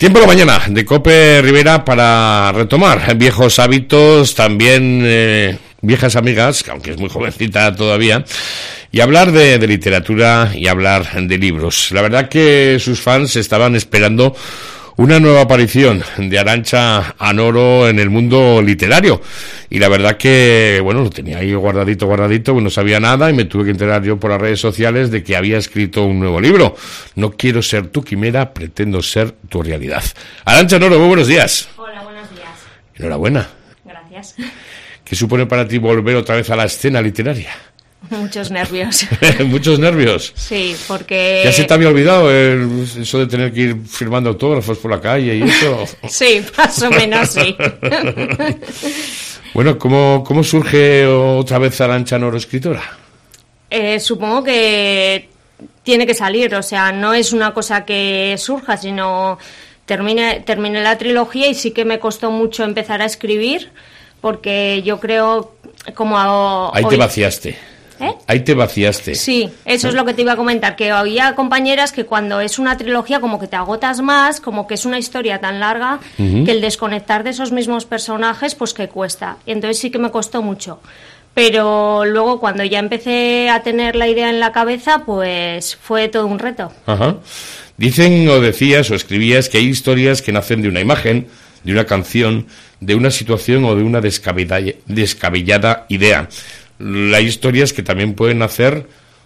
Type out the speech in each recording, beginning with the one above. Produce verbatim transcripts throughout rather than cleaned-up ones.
Tiempo de la mañana de Cope Rivera para retomar viejos hábitos, también eh, viejas amigas, aunque es muy jovencita todavía, y hablar de, de literatura y hablar de libros. La verdad que sus fans estaban esperando una nueva aparición de Arantxa Anoro en el mundo literario, y la verdad que, bueno, lo tenía ahí guardadito, guardadito, no sabía nada, y me tuve que enterar yo por las redes sociales de que había escrito un nuevo libro. No quiero ser tu quimera, pretendo ser tu realidad. Arantxa Anoro, muy buenos días. Hola, buenos días. Enhorabuena. Gracias. ¿Qué supone para ti volver otra vez a la escena literaria? Muchos nervios. ¿Muchos nervios? Sí, porque... ¿Ya se te había olvidado el, eso de tener que ir firmando autógrafos por la calle y eso? Sí, más o menos sí. Bueno, ¿cómo, cómo surge otra vez Arantxa Anoro escritora? Eh, supongo que tiene que salir, o sea, no es una cosa que surja, sino terminé, terminé la trilogía y sí que me costó mucho empezar a escribir, porque yo creo como... A, Ahí hoy... te vaciaste. ¿Eh? Ahí te vaciaste. Sí, eso es lo que te iba a comentar, que había compañeras que cuando es una trilogía como que te agotas más, como que es una historia tan larga, uh-huh, que el desconectar de esos mismos personajes pues que cuesta. Y entonces sí que me costó mucho. Pero luego cuando ya empecé a tener la idea en la cabeza, pues fue todo un reto. Ajá. Dicen o decías o escribías que hay historias que nacen de una imagen, de una canción, de una situación o de una descabellada, descabellada idea. Hay historias que también pueden nacer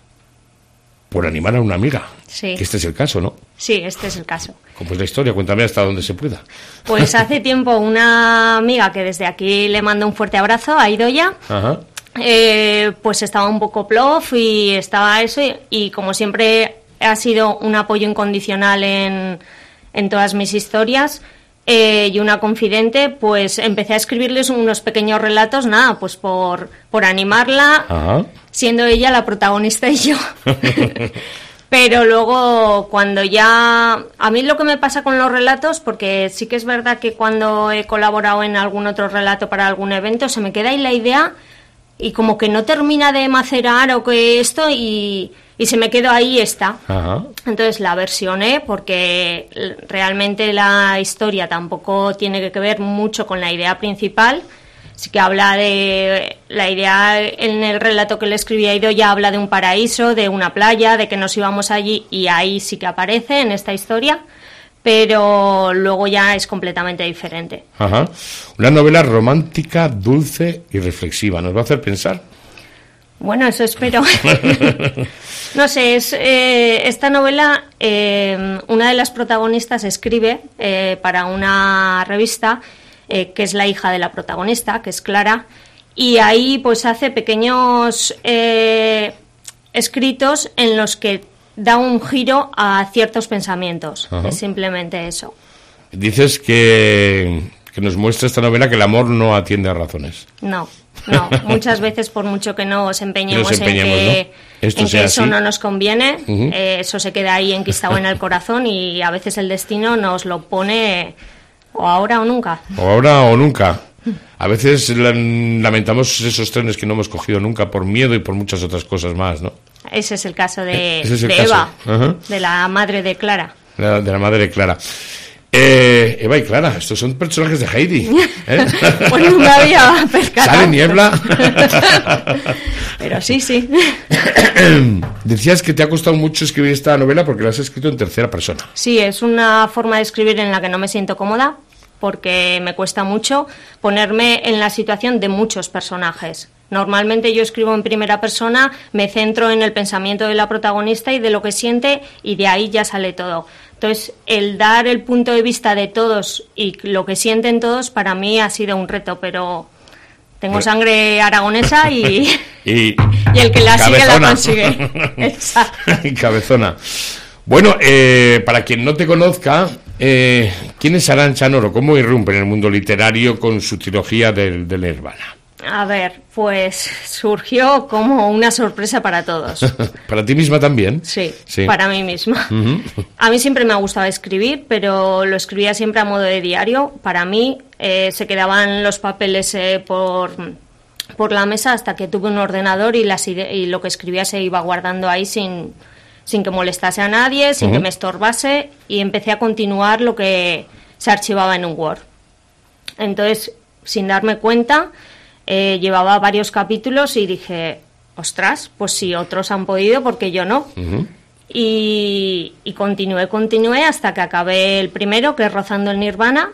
por animar a una amiga. Sí. Que este es el caso, ¿no? Sí, este es el caso. ¿Cómo es la historia? Cuéntame hasta donde se pueda. Pues hace tiempo una amiga que desde aquí le mando un fuerte abrazo, a Idoia, Ajá. Eh, pues estaba un poco plof y estaba eso y, y como siempre ha sido un apoyo incondicional en, en todas mis historias. Eh, y una confidente, pues empecé a escribirles unos pequeños relatos, nada, pues por, por animarla, Ajá, siendo ella la protagonista y yo. Pero luego, cuando ya... A mí lo que me pasa con los relatos, porque sí que es verdad que cuando he colaborado en algún otro relato para algún evento, se me queda ahí la idea y como que no termina de macerar o que esto y... Y se me quedó ahí esta. Ajá. Entonces la versioné porque realmente la historia tampoco tiene que ver mucho con la idea principal. Sí que habla de... La idea en el relato que le escribí a Ido ya habla de un paraíso, de una playa, de que nos íbamos allí y ahí sí que aparece en esta historia. Pero luego ya es completamente diferente. Ajá. Una novela romántica, dulce y reflexiva. ¿Nos va a hacer pensar? Bueno, eso espero. No sé, es eh, esta novela, eh, una de las protagonistas escribe eh, para una revista eh, que es la hija de la protagonista, que es Clara, y ahí pues hace pequeños eh, escritos en los que da un giro a ciertos pensamientos. Ajá. Es simplemente eso. Dices que, que nos muestra esta novela que el amor no atiende a razones. No. No, muchas veces por mucho que nos empeñemos, nos empeñemos en que, ¿no? Esto en sea que eso así. No nos conviene, uh-huh, eh, eso se queda ahí enquistado en el corazón y a veces el destino nos lo pone o ahora o nunca. O ahora o nunca. A veces lamentamos esos trenes que no hemos cogido nunca por miedo y por muchas otras cosas más, ¿no? Ese es el caso de, es el de caso. Eva, uh-huh, de la madre de Clara. De, de la madre de Clara. Eh, Eva y Clara, estos son personajes de Heidi, ¿eh? Pues no me había percatado. ¿Sale niebla? Pero sí, sí. Decías que te ha costado mucho escribir esta novela porque la has escrito en tercera persona. Sí, es una forma de escribir en la que no me siento cómoda porque me cuesta mucho ponerme en la situación de muchos personajes. Normalmente yo escribo en primera persona, me centro en el pensamiento de la protagonista y de lo que siente y de ahí ya sale todo. Entonces, el dar el punto de vista de todos y lo que sienten todos para mí ha sido un reto, pero tengo sangre aragonesa y, y, y el que la cabezona. sigue la consigue. Exacto. Cabezona. Bueno, eh, para quien no te conozca, eh, ¿quién es Arantxa Anoro? ¿Cómo irrumpe en el mundo literario con su trilogía del, del Nirvana? A ver, pues surgió como una sorpresa para todos. ¿Para ti misma también? Sí, sí. Para mí misma. Uh-huh. A mí siempre me ha gustado escribir, pero lo escribía siempre a modo de diario. Para mí eh, se quedaban los papeles eh, por, por la mesa hasta que tuve un ordenador y, las ide- y lo que escribía se iba guardando ahí sin, sin que molestase a nadie, sin uh-huh. que me estorbase, y empecé a continuar lo que se archivaba en un Word. Entonces, sin darme cuenta, eh, llevaba varios capítulos y dije, ostras, pues si otros han podido, ¿por qué yo no? Uh-huh. Y, y continué, continué hasta que acabé el primero, que es Rozando el Nirvana,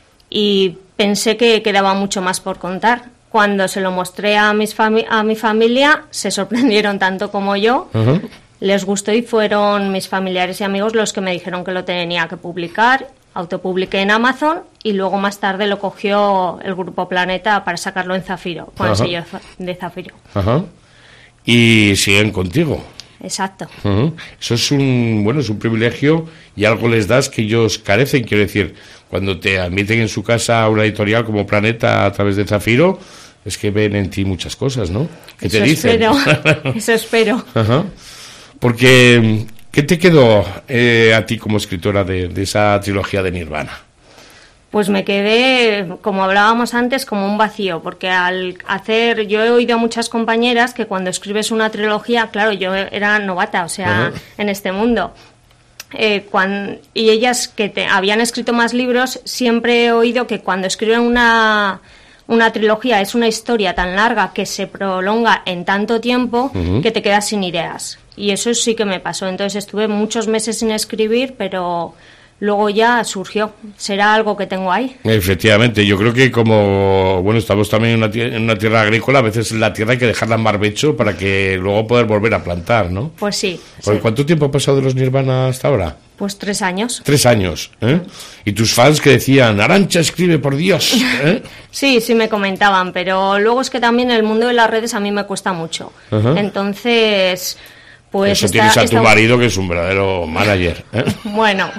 y pensé que quedaba mucho más por contar. Cuando se lo mostré a, mis fami- a mi familia, se sorprendieron tanto como yo. Uh-huh. Les gustó y fueron mis familiares y amigos los que me dijeron que lo tenía que publicar. Autopubliqué en Amazon y luego más tarde lo cogió el Grupo Planeta para sacarlo en Zafiro, con uh-huh. el sello de Zafiro. Uh-huh. Y siguen contigo. Exacto. Uh-huh. Eso es un, bueno, es un privilegio y algo les das que ellos carecen. Quiero decir, cuando te admiten en su casa a una editorial como Planeta a través de Zafiro, es que ven en ti muchas cosas, ¿no? ¿Qué te dicen? Espero. Eso espero. Uh-huh. Porque, ¿qué te quedó eh, a ti como escritora de, de esa trilogía de Nirvana? Pues me quedé, como hablábamos antes, como un vacío, porque al hacer, yo he oído a muchas compañeras que cuando escribes una trilogía, claro, yo era novata, o sea, uh-huh. en este mundo, eh, cuando, y ellas que te, habían escrito más libros, siempre he oído que cuando escriben una... Una trilogía es una historia tan larga que se prolonga en tanto tiempo uh-huh. que te quedas sin ideas. Y eso sí que me pasó. Entonces estuve muchos meses sin escribir, pero luego ya surgió. Será algo que tengo ahí. Efectivamente, yo creo que como, bueno, estamos también en una, tierra, en una tierra agrícola, a veces la tierra hay que dejarla en barbecho para que luego poder volver a plantar, ¿no? Pues sí. ¿Por sí. cuánto tiempo ha pasado de los Nirvana hasta ahora? Pues tres años. Tres años, ¿eh? Y tus fans que decían, Arantxa, escribe, por Dios, ¿eh? Sí, sí me comentaban, pero luego es que también el mundo de las redes a mí me cuesta mucho. Uh-huh. Entonces, pues... Eso está, tienes a tu está... marido que es un verdadero manager, ¿eh? Bueno,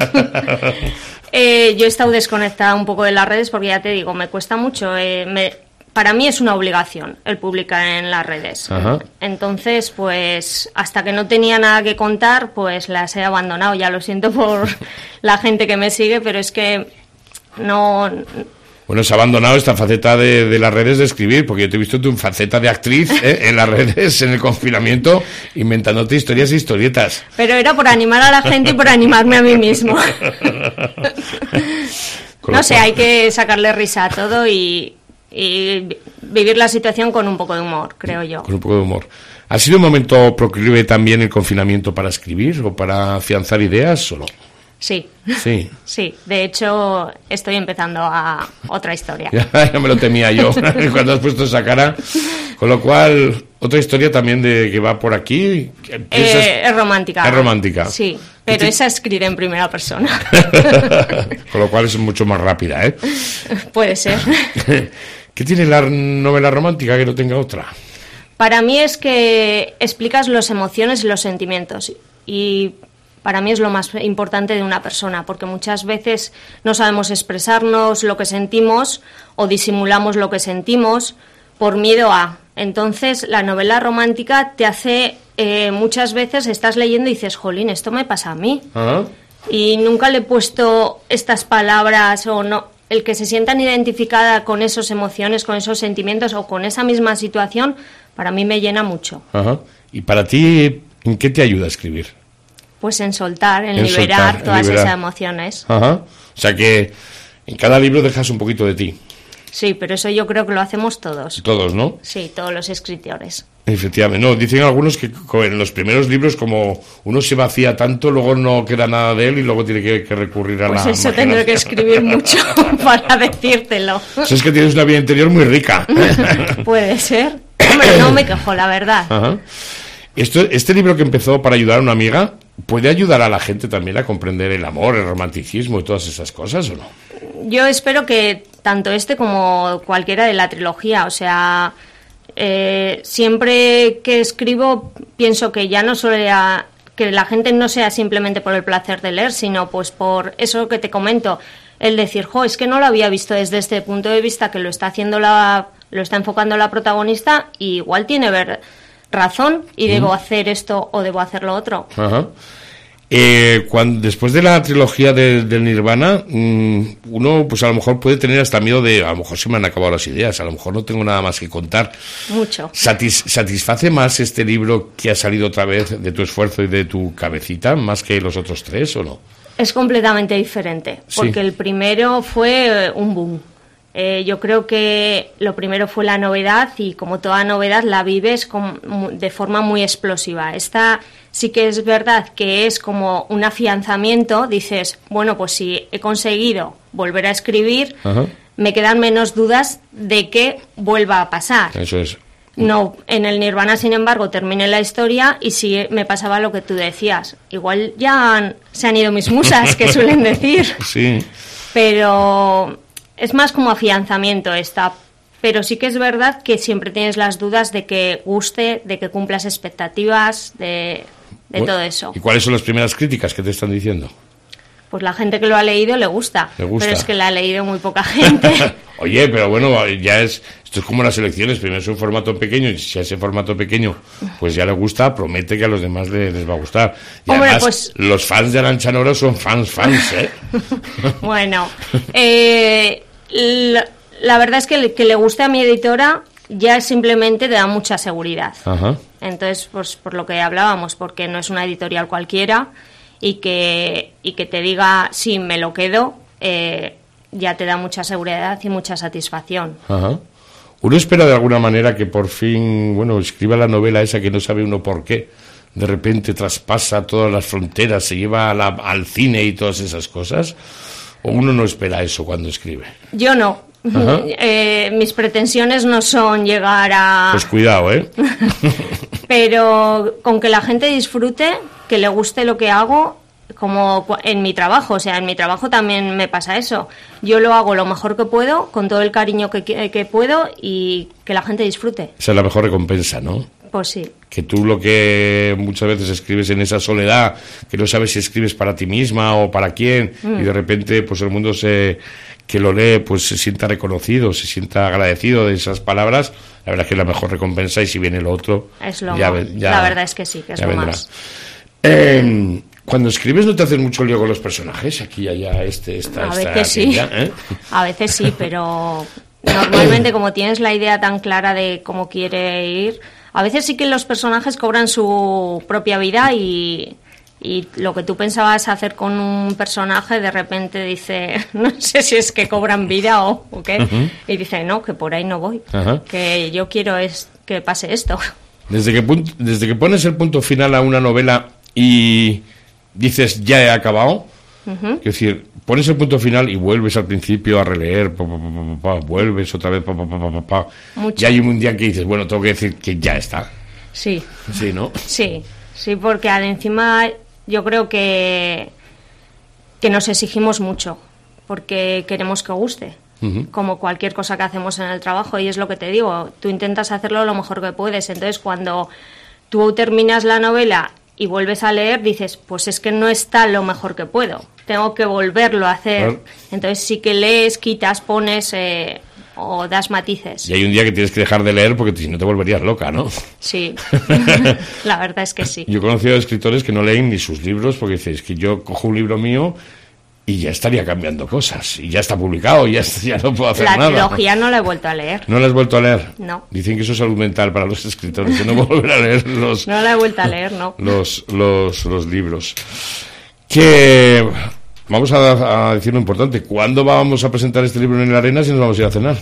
eh, yo he estado desconectada un poco de las redes porque ya te digo, me cuesta mucho, eh, me... Para mí es una obligación el publicar en las redes. Ajá. Entonces, pues, hasta que no tenía nada que contar, pues las he abandonado. Ya lo siento por la gente que me sigue, pero es que no... Bueno, se ha abandonado esta faceta de, de las redes de escribir, porque yo te he visto tu faceta de actriz ¿eh? en las redes, en el confinamiento, inventándote historias e historietas. Pero era por animar a la gente y por animarme a mí mismo. No sé, hay que sacarle risa a todo y... y vivir la situación con un poco de humor, creo yo. Con un poco de humor. ¿Ha sido un momento proclive también el confinamiento para escribir o para afianzar ideas o no? Sí. Sí. Sí, de hecho estoy empezando a otra historia. Ya, ya me lo temía yo cuando has puesto esa cara. Con lo cual, otra historia también de que va por aquí. Eh, es romántica. Es romántica. Sí, pero te... esa escribe en primera persona. Con lo cual es mucho más rápida, ¿eh? Puede ser. ¿Qué tiene la novela romántica que no tenga otra? Para mí es que explicas las emociones y los sentimientos. Y para mí es lo más importante de una persona, porque muchas veces no sabemos expresarnos lo que sentimos o disimulamos lo que sentimos por miedo a. Entonces, la novela romántica te hace, eh, muchas veces estás leyendo y dices, jolín, esto me pasa a mí. Uh-huh. Y nunca le he puesto estas palabras o no. El que se sientan identificada con esas emociones, con esos sentimientos o con esa misma situación, para mí me llena mucho. Uh-huh. ¿Y para ti, en qué te ayuda a escribir? Pues en soltar, en, en liberar soltar, todas en liberar. esas emociones. Uh-huh. O sea que en cada libro dejas un poquito de ti. Sí, pero eso yo creo que lo hacemos todos. Todos, ¿no? Sí, todos los escritores. Efectivamente. No, dicen algunos que en los primeros libros, como uno se vacía tanto, luego no queda nada de él y luego tiene que, que recurrir a pues la eso imaginación. Tendré que escribir mucho para decírtelo. O sea, es que tienes una vida interior muy rica. Puede ser. Hombre, no me quejo, la verdad. Ajá. Esto, este libro que empezó para ayudar a una amiga, ¿puede ayudar a la gente también a comprender el amor, el romanticismo y todas esas cosas o no? Yo espero que tanto este como cualquiera de la trilogía, o sea, eh, siempre que escribo pienso que ya no solo era, que la gente no sea simplemente por el placer de leer, sino pues por eso que te comento, el decir, jo, es que no lo había visto desde este punto de vista, que lo está haciendo la, lo está enfocando la protagonista y igual tiene ver razón y debo uh-huh. hacer esto o debo hacer lo otro. Ajá. Eh, cuando, después de la trilogía de, del Nirvana, mmm, uno pues a lo mejor puede tener hasta miedo de, a lo mejor se me han acabado las ideas, a lo mejor no tengo nada más que contar. Mucho. ¿Satis, ¿Satisface más este libro que ha salido otra vez de tu esfuerzo y de tu cabecita, más que los otros tres o no? Es completamente diferente, porque sí. El primero fue un boom. Eh, yo creo que lo primero fue la novedad y como toda novedad la vives con, de forma muy explosiva. Esta sí que es verdad que es como un afianzamiento, dices, bueno, pues si he conseguido volver a escribir, ajá, me quedan menos dudas de que vuelva a pasar. Eso es. No, en el Nirvana, sin embargo, terminé la historia y sí me pasaba lo que tú decías. Igual ya han, se han ido mis musas, que suelen decir. Sí. Pero es más como afianzamiento esta. Pero sí que es verdad que siempre tienes las dudas de que guste, de que cumplas expectativas, de, de bueno, todo eso. ¿Y cuáles son las primeras críticas que te están diciendo? Pues la gente que lo ha leído le gusta, le gusta. Pero es que la ha leído muy poca gente. Oye, pero bueno, ya es, esto es como las elecciones, primero es un formato pequeño, y si a ese formato pequeño pues ya le gusta, promete que a los demás les, les va a gustar. Y Hombre, además, pues, los fans de Arantxa Noro son fans, fans, ¿eh? Bueno, eh, la, la verdad es que le, que le guste a mi editora ya simplemente te da mucha seguridad. Ajá. Entonces, pues por lo que hablábamos, porque no es una editorial cualquiera, y que y que te diga sí, me lo quedo, eh, ya te da mucha seguridad y mucha satisfacción. Ajá. Uno espera de alguna manera que por fin, bueno, escriba la novela esa que no sabe uno por qué, de repente traspasa todas las fronteras, se lleva a la, al cine y todas esas cosas, o uno no espera eso cuando escribe. Yo no. Eh, mis pretensiones no son llegar a... Pues cuidado, ¿eh? Pero con que la gente disfrute, que le guste lo que hago, como en mi trabajo, o sea, en mi trabajo también me pasa eso. Yo lo hago lo mejor que puedo, con todo el cariño que, que, que puedo, y que la gente disfrute. Esa es la mejor recompensa, ¿no? Pues sí. Que tú lo que muchas veces escribes en esa soledad, que no sabes si escribes para ti misma o para quién, mm. y de repente pues el mundo se... que lo lee, pues se sienta reconocido, se sienta agradecido de esas palabras, la verdad es que es la mejor recompensa, y si viene lo otro, es lo ya, más. ya, la verdad es que sí, que es lo vendrá. más. Eh, cuando escribes, ¿no te haces mucho lío con los personajes? Aquí, allá, este, esta, a esta, veces sí. aquella, ¿eh? A veces sí, pero normalmente como tienes la idea tan clara de cómo quiere ir, a veces sí que los personajes cobran su propia vida y... Y lo que tú pensabas hacer con un personaje, de repente dice, no sé si es que cobran vida o, o qué, uh-huh. y dice, no, que por ahí no voy, uh-huh. que yo quiero es que pase esto. Desde que, desde que pones el punto final a una novela y dices, ya he acabado, uh-huh. es decir, pones el punto final y vuelves al principio a releer, pa, pa, pa, pa, pa, vuelves otra vez, pa, pa, pa, pa, pa. Y hay un día que dices, bueno, tengo que decir que ya está. Sí. Sí, ¿no? Sí, sí, porque al encima... Yo creo que, que nos exigimos mucho, porque queremos que guste, uh-huh. como cualquier cosa que hacemos en el trabajo, y es lo que te digo, tú intentas hacerlo lo mejor que puedes, entonces cuando tú terminas la novela y vuelves a leer, dices, pues es que no está lo mejor que puedo, tengo que volverlo a hacer, claro. Entonces sí que lees, quitas, pones... Eh, o das matices. Y hay un día que tienes que dejar de leer porque si no te volverías loca, ¿no? Sí, la verdad es que sí. Yo he conocido a escritores que no leen ni sus libros porque dicen, es que yo cojo un libro mío y ya estaría cambiando cosas, y ya está publicado, y ya, ya no puedo hacer la nada. La trilogía no la he vuelto a leer. ¿No la has vuelto a leer? No. Dicen que eso es salud mental para los escritores, que no volver a leer los... No la he vuelto a leer, no. Los, los, los libros. Que... Vamos a, a decir lo importante. ¿Cuándo vamos a presentar este libro en el Arena si nos vamos a ir a cenar?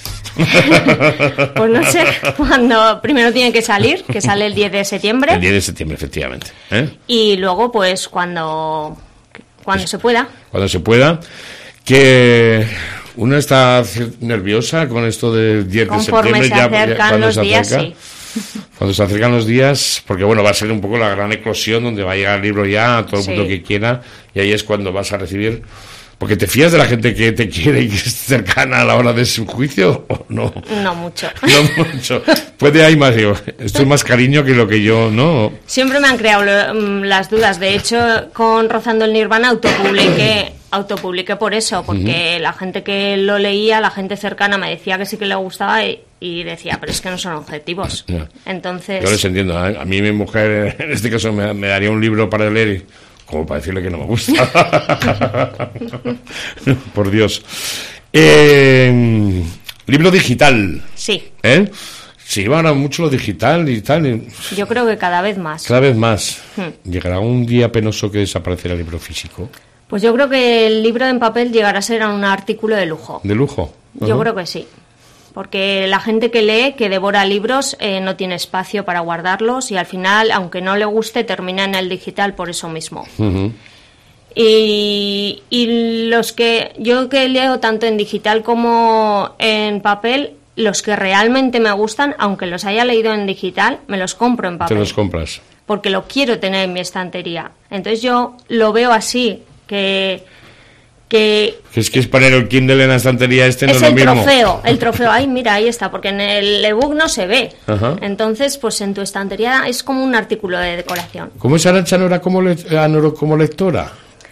Pues no sé, cuando primero tiene que salir, que sale el diez de septiembre. El diez de septiembre, efectivamente. ¿Eh? Y luego, pues, cuando, cuando pues, se pueda. Cuando se pueda. Que una está nerviosa con esto del diez de septiembre. Conforme se acercan ya, los se días, acerca, sí. Cuando se acercan los días, porque bueno, va a ser un poco la gran eclosión donde va a llegar el libro ya a todo el sí. mundo que quiera, y ahí es cuando vas a recibir, porque te fías de la gente que te quiere y que es cercana a la hora de su juicio, ¿o no? No mucho. No mucho. Puede hay más, digo, esto es más cariño que lo que yo, ¿no? Siempre me han creado las dudas, de hecho, con Rozando el Nirvana autopubliqué, autopubliqué por eso, porque uh-huh. la gente que lo leía, la gente cercana me decía que sí que le gustaba y, y decía, pero es que no son objetivos. Yeah. Entonces... Yo les entiendo, ¿eh? A mí mi mujer, en este caso, me, me daría un libro para leer Como para decirle que no me gusta. Por Dios. Eh, libro digital. Sí. ¿Eh? Sí, va ahora mucho lo digital y tal. Yo creo que cada vez más. Cada vez más. Hmm. ¿Llegará un día penoso que desaparecerá el libro físico? Pues yo creo que el libro en papel llegará a ser un artículo de lujo. ¿De lujo? Uh-huh. Yo creo que sí. Porque la gente que lee, que devora libros, eh, no tiene espacio para guardarlos y al final, aunque no le guste, termina en el digital por eso mismo. Uh-huh. Y, y los que yo que leo tanto en digital como en papel, los que realmente me gustan, aunque los haya leído en digital, me los compro en papel. Te los compras. Porque lo quiero tener en mi estantería. Entonces yo lo veo así, que... que es que es poner el Kindle en la estantería este no es lo mismo. Es el trofeo, el trofeo, ay mira, ahí está, porque en el ebook no se ve. Ajá. Entonces, pues en tu estantería es como un artículo de decoración. ¿Cómo es Arantxa Nora como, le como lectora?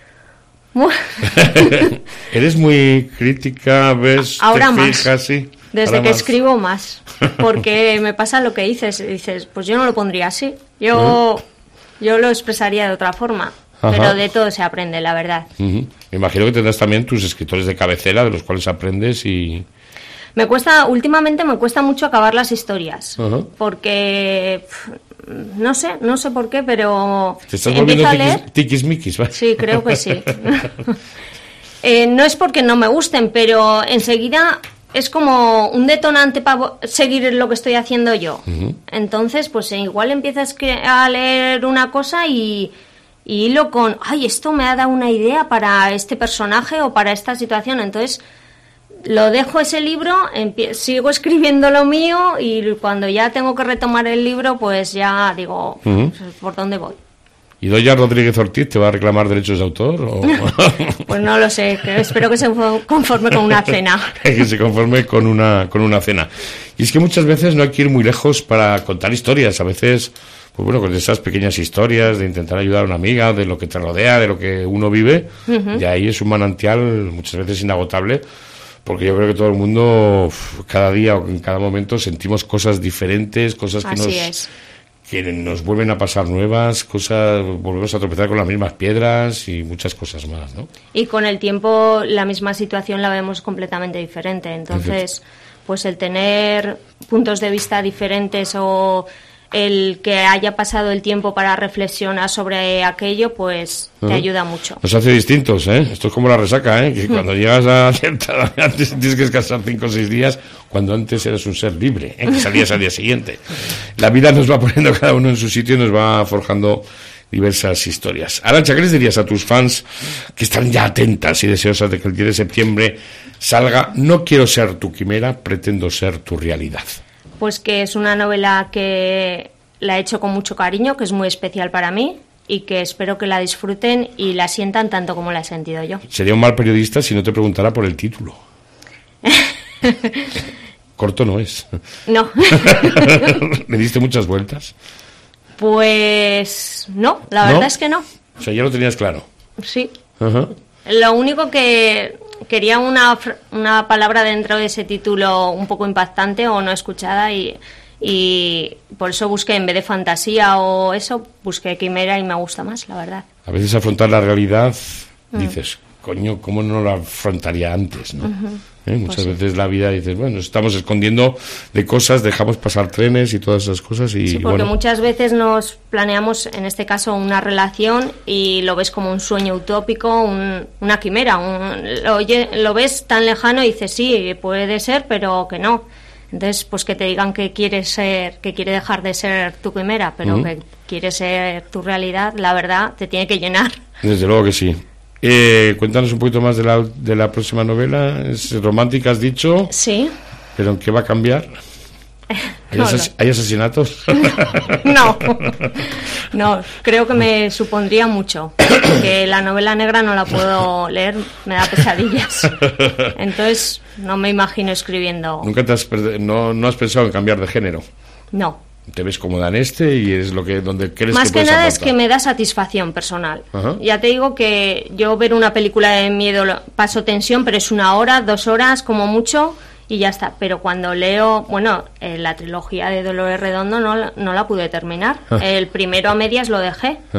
¿Eres muy crítica? ¿Ves? Ahora te más. Fijas, sí? Desde Ahora que más. escribo más. Porque me pasa lo que dices. Dices, pues yo no lo pondría así. Yo, ¿Eh? yo lo expresaría de otra forma. Ajá. Pero de todo se aprende, la verdad. Uh-huh. Me imagino que tendrás también tus escritores de cabecera, de los cuales aprendes y... Me cuesta, últimamente me cuesta mucho acabar las historias. Uh-huh. Porque... No sé, no sé por qué, pero... ¿Te estás volviendo tiquis, tiquismiquis? ¿Vale? Sí, creo que sí. eh, no es porque no me gusten, pero enseguida es como un detonante para seguir lo que estoy haciendo yo. Uh-huh. Entonces, pues igual empiezas a leer una cosa y, y hilo con... Ay, esto me ha dado una idea para este personaje o para esta situación. Entonces... Lo dejo ese libro, empie- sigo escribiendo lo mío y cuando ya tengo que retomar el libro, pues ya digo, uh-huh. pues, ¿por dónde voy? ¿Y Doña Rodríguez Ortiz te va a reclamar derechos de autor? O... Pues no lo sé, que espero que se conforme con una cena. Que se conforme con una, con una cena. Y es que muchas veces no hay que ir muy lejos para contar historias. A veces, pues bueno, con esas pequeñas historias de intentar ayudar a una amiga, de lo que te rodea, de lo que uno vive, uh-huh. y ahí es un manantial muchas veces inagotable. Porque yo creo que todo el mundo, cada día o en cada momento, sentimos cosas diferentes, cosas que nos, que nos vuelven a pasar nuevas, cosas, volvemos a tropezar con las mismas piedras y muchas cosas más, ¿no? Y con el tiempo la misma situación la vemos completamente diferente. Entonces, pues el tener puntos de vista diferentes o el que haya pasado el tiempo para reflexionar sobre aquello, pues te uh-huh. ayuda mucho. Nos hace distintos, ¿eh? Esto es como la resaca, ¿eh? Que uh-huh. cuando llegas a cierta edad antes tienes que descansar cinco o seis días, cuando antes eras un ser libre, ¿eh? Que salías al día siguiente. La vida nos va poniendo cada uno en su sitio y nos va forjando diversas historias. Arantxa, ¿qué les dirías a tus fans que están ya atentas y deseosas de que el diez de septiembre salga No quiero ser tu quimera, pretendo ser tu realidad? Pues que es una novela que la he hecho con mucho cariño, que es muy especial para mí y que espero que la disfruten y la sientan tanto como la he sentido yo. Sería un mal periodista si no te preguntara por el título. Corto no es. No. ¿Le diste muchas vueltas? Pues no, la verdad ¿No? es que no. O sea, ya lo tenías claro. Sí. Uh-huh. Lo único que quería una, una palabra dentro de ese título un poco impactante o no escuchada y, y por eso busqué, en vez de fantasía o eso, busqué quimera y me gusta más, la verdad. A veces afrontar la realidad, mm. dices, coño, ¿cómo no la afrontaría antes, no? Uh-huh. ¿Eh? Muchas pues veces sí. La vida dices, bueno, estamos escondiendo de cosas, dejamos pasar trenes y todas esas cosas y sí, porque bueno. Muchas veces nos planeamos, en este caso, una relación y lo ves como un sueño utópico, un, una quimera, un, lo, lo ves tan lejano y dices, sí, puede ser, pero que no. Entonces, pues que te digan que quieres ser, que quiere dejar de ser tu quimera, pero uh-huh. que quiere ser tu realidad, la verdad, te tiene que llenar. Desde luego que sí. Eh, cuéntanos un poquito más de la, de la próxima novela. ¿Es romántica, has dicho? Sí. ¿Pero en qué va a cambiar? ¿Hay, no, ases- no. ¿Hay asesinatos? No, no, creo que me supondría mucho. Que la novela negra no la puedo leer, me da pesadillas. Entonces, no me imagino escribiendo. ¿Nunca te has, no, no has pensado en cambiar de género? No. Te ves cómoda en este y es lo que donde crees más que que nada aportar. Es que me da satisfacción personal. Ajá. Ya te digo que yo ver una película de miedo paso tensión, pero es una hora, dos horas como mucho y ya está. Pero cuando leo, bueno, eh, la trilogía de Dolores Redondo no, no la pude terminar. Ajá. El primero a medias lo dejé. Ajá.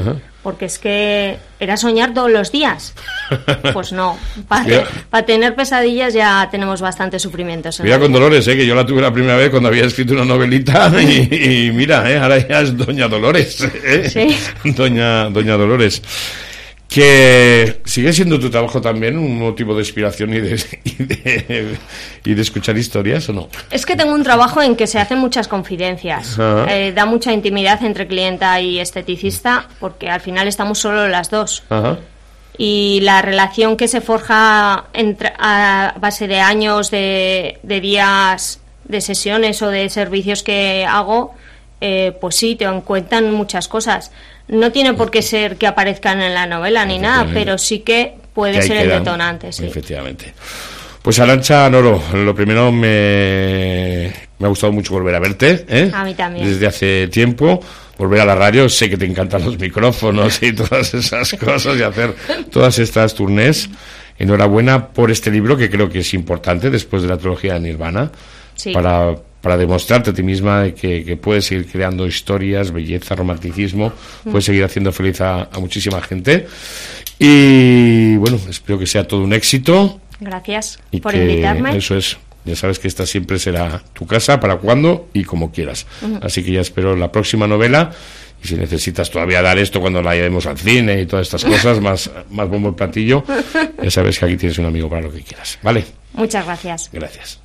porque es que era soñar todos los días. Pues no, para pa tener pesadillas ya tenemos bastante sufrimientos. Mira con Dolores, ¿eh? Que yo la tuve la primera vez cuando había escrito una novelita y, y mira, ¿eh? Ahora ya es Doña Dolores, ¿eh? Sí. Doña, Doña Dolores. Que sigue siendo tu trabajo también un motivo de inspiración y de, y de, y de escuchar historias, ¿o no? Es que tengo un trabajo en que se hacen muchas confidencias. Eh, da mucha intimidad entre clienta y esteticista, porque al final estamos solo las dos. Ajá. Y la relación que se forja entre, a base de años, de, de días, de sesiones o de servicios que hago, eh, pues sí, te cuentan muchas cosas. No tiene por qué ser que aparezcan en la novela ni nada, pero sí que puede ser el detonante. Sí. Efectivamente. Pues Arantxa Noro, lo primero me, me ha gustado mucho volver a verte, ¿eh? A mí también. Desde hace tiempo, volver a la radio, sé que te encantan los micrófonos y todas esas cosas y hacer todas estas tournés. Enhorabuena por este libro que creo que es importante después de la trilogía de Nirvana, sí. para... para demostrarte a ti misma que, que puedes seguir creando historias, belleza, romanticismo, mm. puedes seguir haciendo feliz a, a muchísima gente. Y bueno, espero que sea todo un éxito. Gracias y por que invitarme. Eso es, ya sabes que esta siempre será tu casa, para cuando y como quieras. Mm. Así que ya espero la próxima novela. Y si necesitas todavía dar esto cuando la llevemos al cine y todas estas cosas, más, más bombo y platillo, ya sabes que aquí tienes un amigo para lo que quieras. ¿Vale? Muchas gracias. Gracias.